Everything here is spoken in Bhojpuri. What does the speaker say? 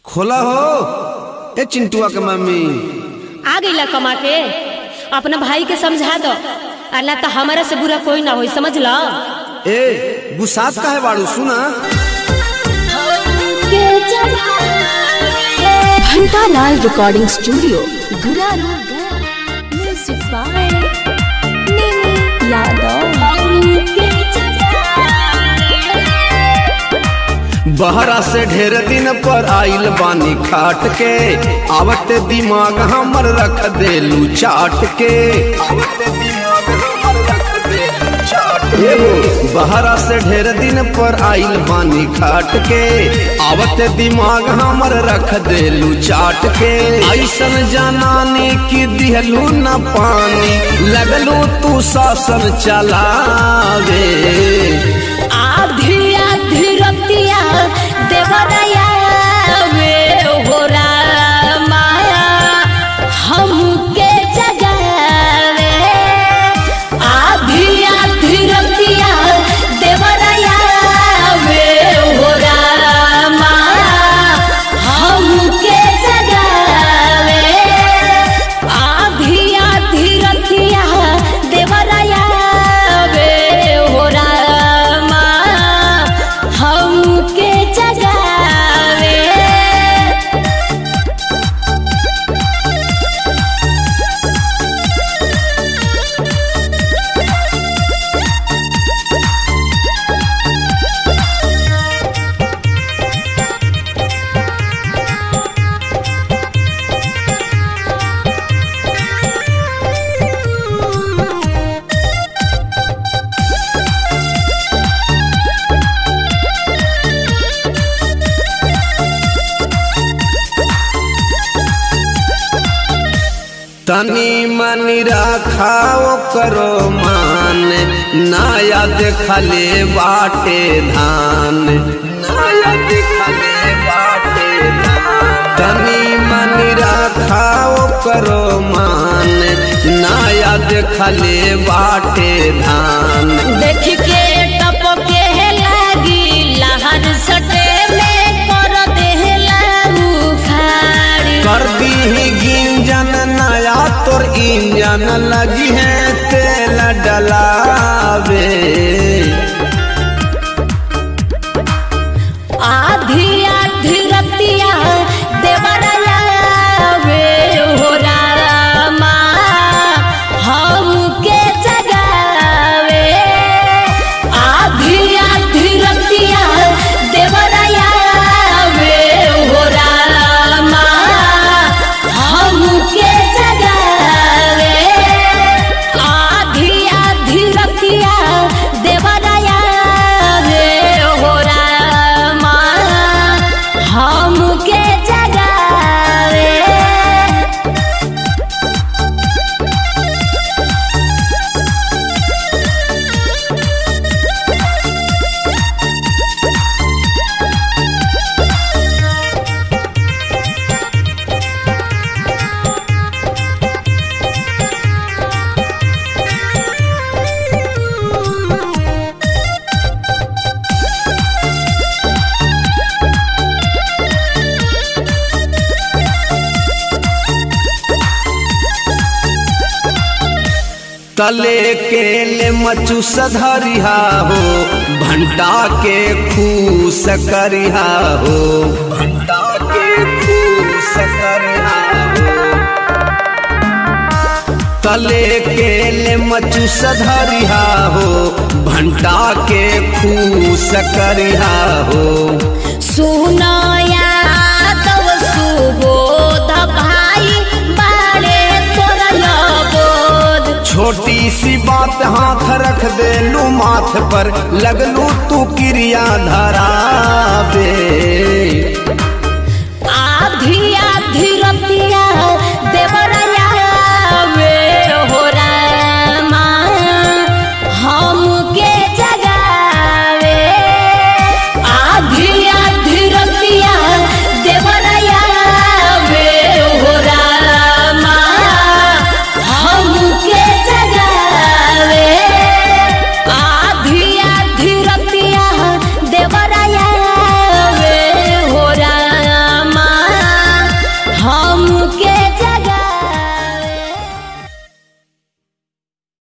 खोला हो ए चिंटुआ के मम्मी आ गईला कमा के अपना भाई के समझा दो, अल्लाह तो हमारा से बुरा कोई ना हो, समझ लो। ए गुस्सात काहे बाड़ू सुना। घंटालाल रिकॉर्डिंग स्टूडियो गुरारू गया। Music by Nimi Yadav. बहरा से ढेर दिन पर आइल बानी खाट के, आवते दिमाग हमर रख देलू चाट के। बहरा से ढेर दिन पर आइल बानी खाट के, आवते दिमाग हमर रख देलू चाट के। ऐसन जनानी की दिहलू न पानी, लगलू तू शासन चलावे। आधी आधी रतिया देवराया वे हो रामा हमके जगावे। आधी आधी रतिया देवराया वे हो रामा हमके जगावे। आधी आधी रतिया देवराया वे हो रामा हमके जगावे। तनी मनी रखाओ करो मान, नया देखले बाटे धान। नया देखले बाटे धान। तनी मनी रखाओ करो मान, नया देखले बाटे धान। देख के टपके लागी लहर सटे में कर देला उखाड़ी। कर दी गिंजन नया तोर इंजन लगी है तेल डलावे। आधी आधी रतिया देवराया वे हो रामा हमके जगावे। आधी आधी रतिया देवराया वे हो रामा हमके जगावे। आधी आधी रतिया देवराया वे हो रामा हमके जगावे। तले के ले मचू सधरिहा हो, भंटा के खूस करिहा हो। भंटा के खूस करिहा हो। तले के ले मचू सधरिहा हो, भंटा के खूस करिहा हो। सुनया तब सुबोध भाई बाड़े तोरा लबोध। छोटी सी बात हाथ रख देलू माथ पर, लगलू तू क्रिया धरावे। आधी आधी रतिया देवराया वे हो रामा हमके जगावे। आधी आधी रतिया देवराया वे हो रामा हमके जगावे। आधी आधी रतिया देवराया वे के जगह